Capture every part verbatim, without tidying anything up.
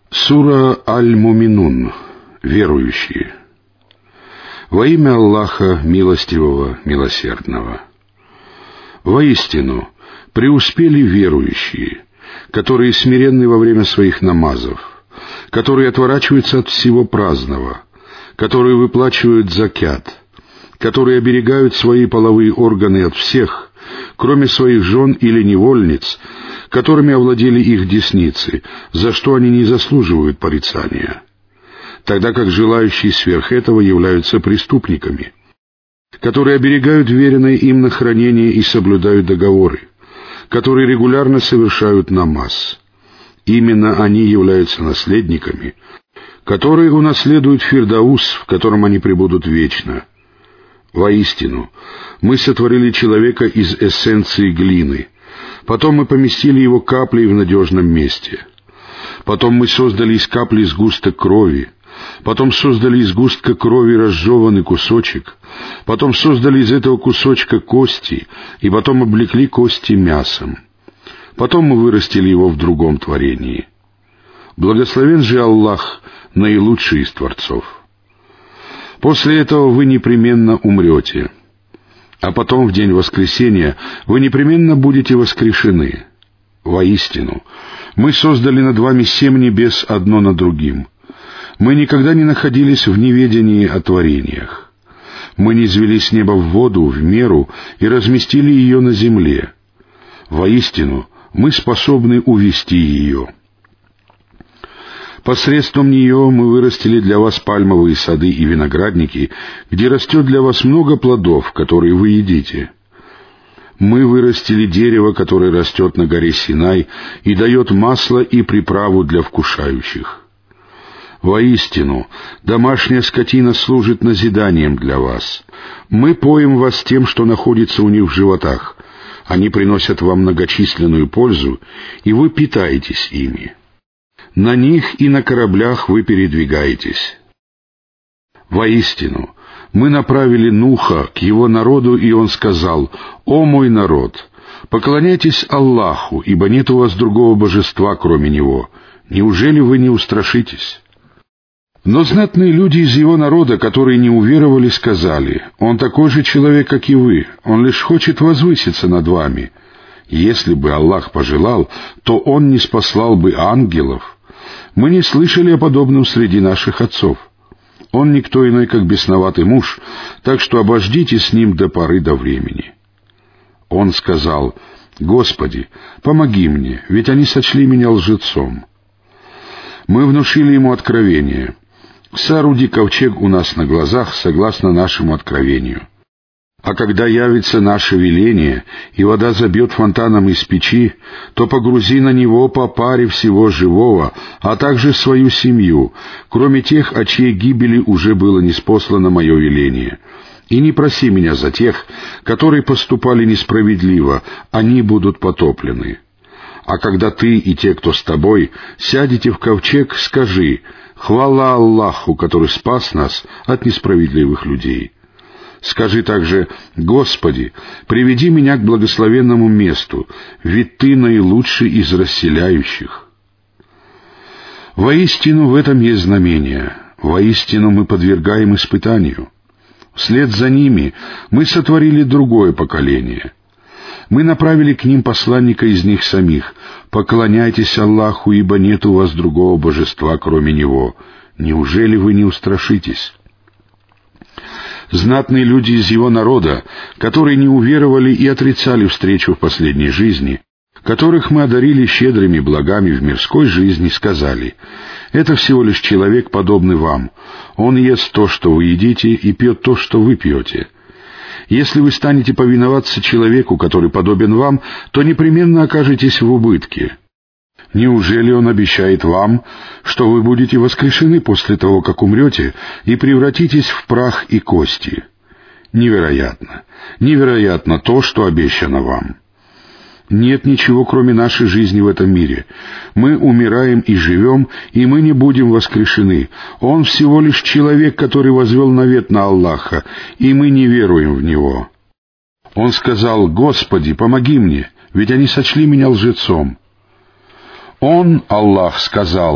Сура Аль-Муминун. Верующие. Во имя Аллаха Милостивого, Милосердного. Воистину, преуспели верующие, которые смиренны во время своих намазов, которые отворачиваются от всего праздного, которые выплачивают закят, которые оберегают свои половые органы от всех, кроме своих жен или невольниц, которыми овладели их десницы, за что они не заслуживают порицания, тогда как желающие сверх этого являются преступниками, которые оберегают веренное им на хранение и соблюдают договоры, которые регулярно совершают намаз. Именно они являются наследниками, которые унаследуют Фирдаус, в котором они пребудут вечно. Воистину, мы сотворили человека из эссенции глины, потом мы поместили его каплей в надежном месте. Потом мы создали из капли сгусток крови, потом создали из сгустка крови разжеванный кусочек, потом создали из этого кусочка кости, и потом облекли кости мясом. Потом мы вырастили его в другом творении. Благословен же Аллах, наилучший из творцов. После этого вы непременно умрете, а потом в день воскресения вы непременно будете воскрешены. Воистину, мы создали над вами семь небес одно над другим. Мы никогда не находились в неведении о творениях. Мы низвели с неба в воду в меру и разместили ее на земле. Воистину, мы способны увести ее. Посредством нее мы вырастили для вас пальмовые сады и виноградники, где растет для вас много плодов, которые вы едите. Мы вырастили дерево, которое растет на горе Синай и дает масло и приправу для вкушающих. Воистину, домашняя скотина служит назиданием для вас. Мы поим вас тем, что находится у них в животах. Они приносят вам многочисленную пользу, и вы питаетесь ими. На них и на кораблях вы передвигаетесь. Воистину, мы направили Нуха к его народу, и он сказал: «О мой народ, поклоняйтесь Аллаху, ибо нет у вас другого божества, кроме Него. Неужели вы не устрашитесь?» Но знатные люди из его народа, которые не уверовали, сказали: «Он такой же человек, как и вы, он лишь хочет возвыситься над вами. Если бы Аллах пожелал, то Он не спаслал бы ангелов. Мы не слышали о подобном среди наших отцов. Он никто иной, как бесноватый муж, так что обождите с ним до поры до времени». Он сказал: «Господи, помоги мне, ведь они сочли меня лжецом». Мы внушили ему откровение: «Сооруди ковчег у нас на глазах, согласно нашему откровению. А когда явится наше веление, и вода забьет фонтаном из печи, то погрузи на него по паре всего живого, а также свою семью, кроме тех, о чьей гибели уже было ниспослано мое веление. И не проси меня за тех, которые поступали несправедливо, они будут потоплены. А когда ты и те, кто с тобой, сядете в ковчег, скажи: хвала Аллаху, который спас нас от несправедливых людей. Скажи также: Господи, приведи меня к благословенному месту, ведь Ты наилучший из расселяющих». Воистину в этом есть знамение, воистину мы подвергаем испытанию. Вслед за ними мы сотворили другое поколение. Мы направили к ним посланника из них самих: «Поклоняйтесь Аллаху, ибо нет у вас другого божества, кроме Него. Неужели вы не устрашитесь?» Знатные люди из его народа, которые не уверовали и отрицали встречу в последней жизни, которых мы одарили щедрыми благами в мирской жизни, сказали: «Это всего лишь человек, подобный вам. Он ест то, что вы едите, и пьет то, что вы пьете. Если вы станете повиноваться человеку, который подобен вам, то непременно окажетесь в убытке. Неужели он обещает вам, что вы будете воскрешены после того, как умрете, и превратитесь в прах и кости? Невероятно, невероятно то, что обещано вам. Нет ничего, кроме нашей жизни в этом мире. Мы умираем и живем, и мы не будем воскрешены. Он всего лишь человек, который возвел навет на Аллаха, и мы не веруем в Него». Он сказал: «Господи, помоги мне, ведь они сочли меня лжецом». Он, Аллах, сказал: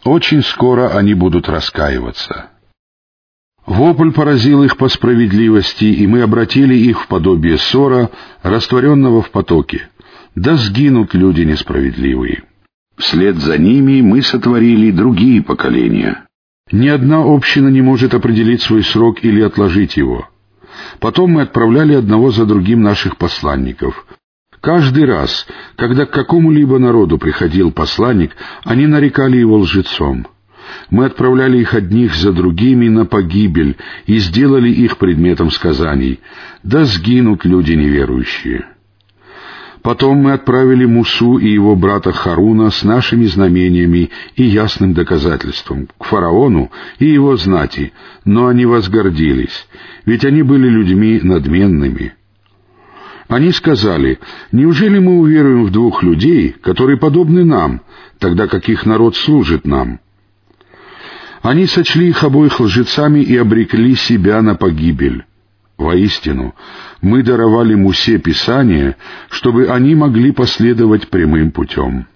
Очень скоро они будут раскаиваться. Вопль поразил их по справедливости, и мы обратили их в подобие ссора, растворенного в потоке. Да сгинут люди несправедливые. Вслед за ними мы сотворили другие поколения. Ни одна община не может определить свой срок или отложить его. Потом мы отправляли одного за другим наших посланников. Каждый раз, когда к какому-либо народу приходил посланник, они нарекали его лжецом. Мы отправляли их одних за другими на погибель и сделали их предметом сказаний. Да сгинут люди неверующие. Потом мы отправили Мусу и его брата Харуна с нашими знамениями и ясным доказательством к фараону и его знати, но они возгордились, ведь они были людьми надменными. Они сказали: «Неужели мы уверуем в двух людей, которые подобны нам, тогда как их народ служит нам?» Они сочли их обоих лжецами и обрекли себя на погибель. Воистину, мы даровали Мусе Писание, чтобы они могли последовать прямым путем.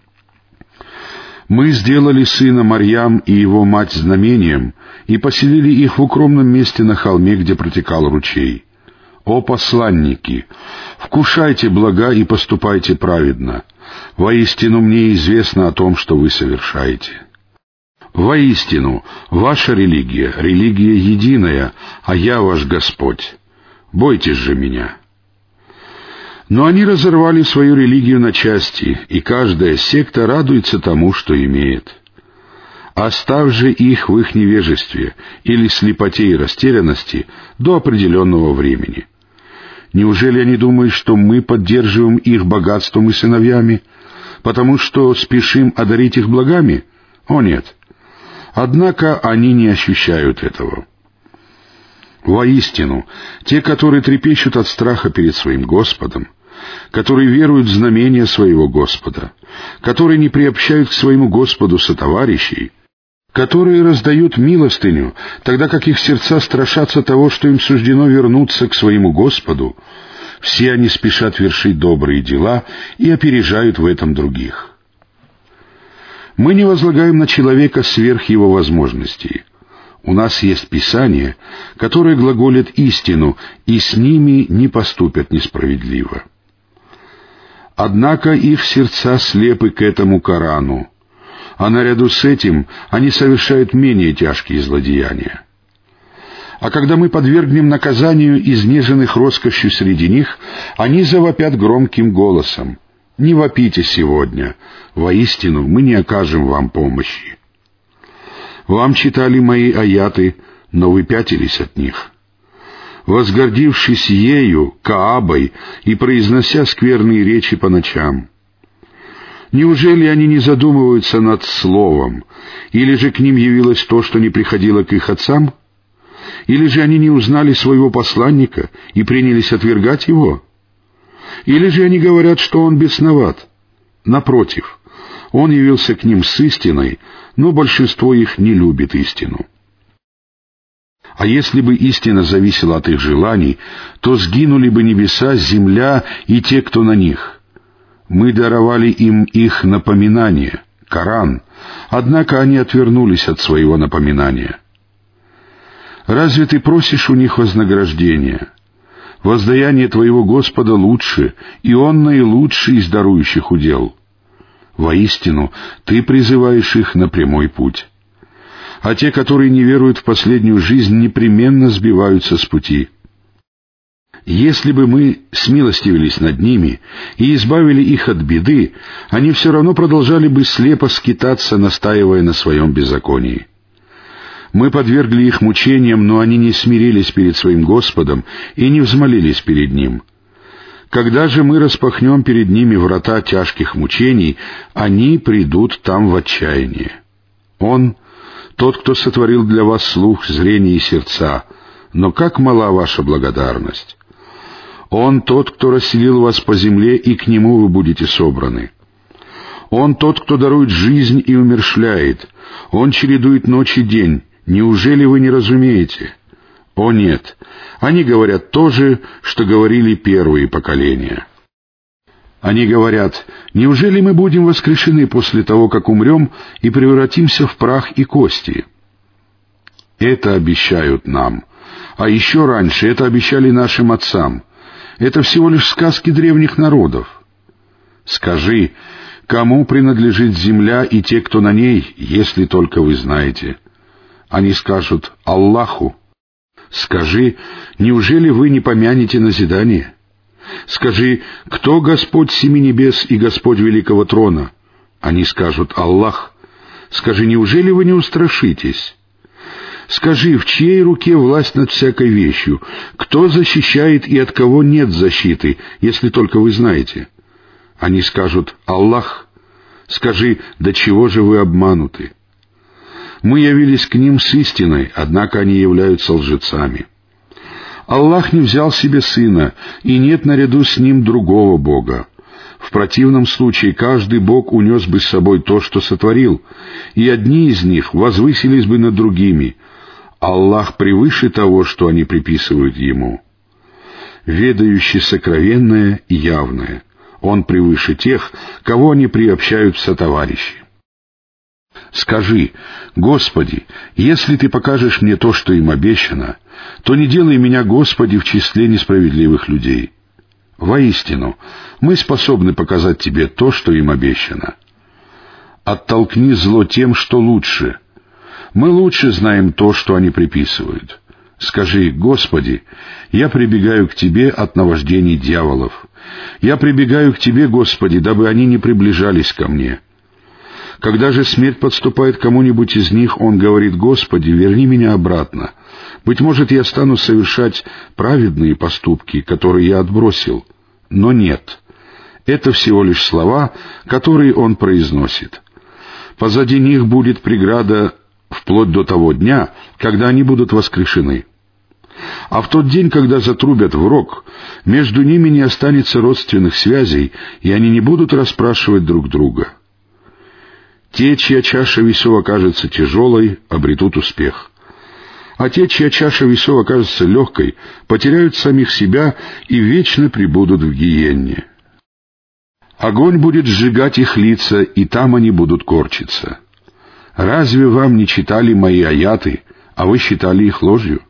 Мы сделали сына Марьям и его мать знамением и поселили их в укромном месте на холме, где протекал ручей. О посланники, вкушайте блага и поступайте праведно. Воистину мне известно о том, что вы совершаете. Воистину, ваша религия — религия единая, а я ваш Господь. Бойтесь же меня». Но они разорвали свою религию на части, и каждая секта радуется тому, что имеет. Оставь же их в их невежестве или слепоте и растерянности до определенного времени. Неужели они думают, что мы поддерживаем их богатством и сыновьями, потому что спешим одарить их благами? О нет! Однако они не ощущают этого. Воистину, те, которые трепещут от страха перед своим Господом, которые веруют в знамения своего Господа, которые не приобщают к своему Господу сотоварищей, которые раздают милостыню, тогда как их сердца страшатся того, что им суждено вернуться к своему Господу, все они спешат вершить добрые дела и опережают в этом других. Мы не возлагаем на человека сверх его возможностей. У нас есть Писание, которое глаголит истину, и с ними не поступят несправедливо. Однако их сердца слепы к этому Корану, а наряду с этим они совершают менее тяжкие злодеяния. А когда мы подвергнем наказанию изнеженных роскошью среди них, они завопят громким голосом: «Не вопите сегодня, воистину мы не окажем вам помощи». Вам читали мои аяты, но вы пятились от них. Возгордившись ею, Каабой, и произнося скверные речи по ночам. Неужели они не задумываются над словом, или же к ним явилось то, что не приходило к их отцам? Или же они не узнали своего посланника и принялись отвергать его? Или же они говорят, что он бесноват? Напротив, он явился к ним с истиной, но большинство их не любит истину. А если бы истина зависела от их желаний, то сгинули бы небеса, земля и те, кто на них. Мы даровали им их напоминание, Коран, однако они отвернулись от своего напоминания. Разве ты просишь у них вознаграждения? Воздаяние твоего Господа лучше, и Он наилучший из дарующих удел. Воистину, ты призываешь их на прямой путь. А те, которые не веруют в последнюю жизнь, непременно сбиваются с пути. Если бы мы смилостивились над ними и избавили их от беды, они все равно продолжали бы слепо скитаться, настаивая на своем беззаконии. Мы подвергли их мучениям, но они не смирились перед своим Господом и не взмолились перед Ним. Когда же мы распахнем перед ними врата тяжких мучений, они придут там в отчаяние. Он — тот, кто сотворил для вас слух, зрение и сердца, но как мала ваша благодарность! Он — тот, кто расселил вас по земле, и к Нему вы будете собраны. Он — тот, кто дарует жизнь и умерщвляет. Он чередует ночь и день. Неужели вы не разумеете? О нет, они говорят то же, что говорили первые поколения. Они говорят: неужели мы будем воскрешены после того, как умрем, и превратимся в прах и кости? Это обещают нам. А еще раньше это обещали нашим отцам. Это всего лишь сказки древних народов. Скажи, кому принадлежит земля и те, кто на ней, если только вы знаете? Они скажут: Аллаху. Скажи, неужели вы не помянете назидание? Скажи, кто Господь семи небес и Господь великого трона? Они скажут: Аллах. Скажи, неужели вы не устрашитесь? Скажи, в чьей руке власть над всякой вещью? Кто защищает и от кого нет защиты, если только вы знаете? Они скажут: Аллах. Скажи, до чего же вы обмануты? Мы явились к ним с истиной, однако они являются лжецами. Аллах не взял себе сына, и нет наряду с ним другого Бога. В противном случае каждый Бог унес бы с собой то, что сотворил, и одни из них возвысились бы над другими. Аллах превыше того, что они приписывают Ему. Ведающий сокровенное и явное. Он превыше тех, кого они приобщают в сотоварищи. Скажи: Господи, если Ты покажешь мне то, что им обещано, то не делай меня, Господи, в числе несправедливых людей. Воистину, мы способны показать Тебе то, что им обещано. Оттолкни зло тем, что лучше. Мы лучше знаем то, что они приписывают. Скажи: Господи, я прибегаю к Тебе от наваждений дьяволов. Я прибегаю к Тебе, Господи, дабы они не приближались ко мне. Когда же смерть подступает к кому-нибудь из них, он говорит: Господи, верни меня обратно. Быть может, я стану совершать праведные поступки, которые я отбросил. Но нет. Это всего лишь слова, которые он произносит. Позади них будет преграда вплоть до того дня, когда они будут воскрешены. А в тот день, когда затрубят в рог, между ними не останется родственных связей, и они не будут расспрашивать друг друга. Те, чья чаша весов окажется тяжелой, обретут успех. А те, чья чаша весов окажется легкой, потеряют самих себя и вечно пребудут в гиенне. Огонь будет сжигать их лица, и там они будут корчиться. Разве вам не читали мои аяты, а вы считали их ложью?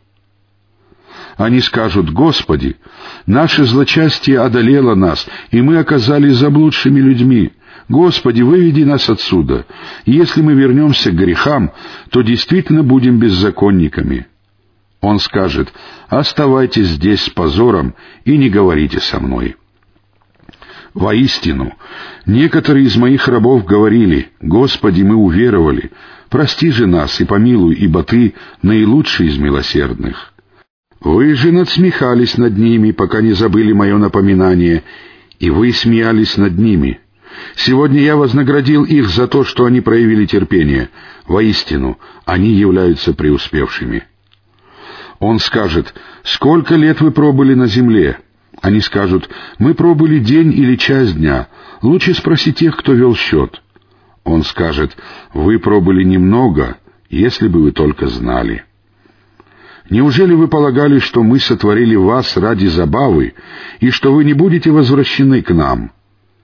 Они скажут: Господи, наше злочастие одолело нас, и мы оказались заблудшими людьми. Господи, выведи нас отсюда. И если мы вернемся к грехам, то действительно будем беззаконниками. Он скажет: оставайтесь здесь с позором и не говорите со мной. Воистину, некоторые из моих рабов говорили: Господи, мы уверовали, прости же нас и помилуй, ибо Ты наилучший из милосердных. Вы же надсмехались над ними, пока не забыли мое напоминание, и вы смеялись над ними. Сегодня я вознаградил их за то, что они проявили терпение. Воистину, они являются преуспевшими. Он скажет: сколько лет вы пробыли на земле? Они скажут: мы пробыли день или час дня. Лучше спроси тех, кто вел счет. Он скажет: вы пробыли немного, если бы вы только знали. Неужели вы полагали, что мы сотворили вас ради забавы, и что вы не будете возвращены к нам?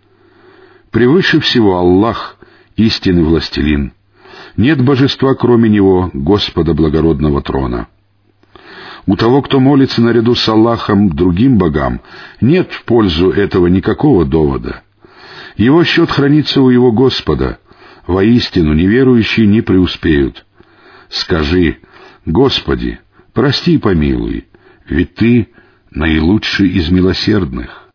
Превыше всего Аллах, истинный властелин. Нет божества, кроме Него, Господа благородного трона. У того, кто молится наряду с Аллахом другим богам, нет в пользу этого никакого довода. Его счет хранится у Его Господа. Воистину, неверующие не преуспеют. Скажи: Господи, прости и помилуй, ведь Ты наилучший из милосердных.